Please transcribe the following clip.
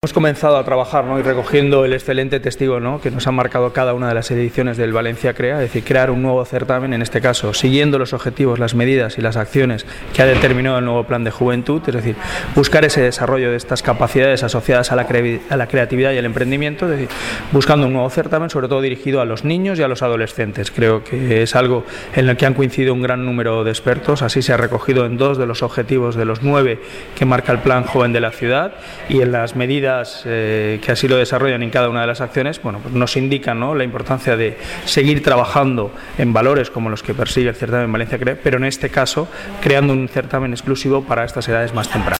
Hemos comenzado a trabajar, ¿no?, y recogiendo el excelente testigo, ¿no?, que nos han marcado cada una de las ediciones del Valencia Crea, es decir, crear un nuevo certamen, en este caso, siguiendo los objetivos, las medidas y las acciones que ha determinado el nuevo plan de juventud, es decir, buscar ese desarrollo de estas capacidades asociadas a la creatividad y el emprendimiento, es decir, buscando un nuevo certamen, sobre todo dirigido a los niños y a los adolescentes. Creo que es algo en el que han coincidido un gran número de expertos, así se ha recogido en 2 de los objetivos de los 9 que marca el Plan Joven de la Ciudad, y en las medidas que así lo desarrollan en cada una de las acciones, bueno, pues nos indican, ¿no?, la importancia de seguir trabajando en valores como los que persigue el certamen Valencia Crea, pero en este caso creando un certamen exclusivo para estas edades más tempranas.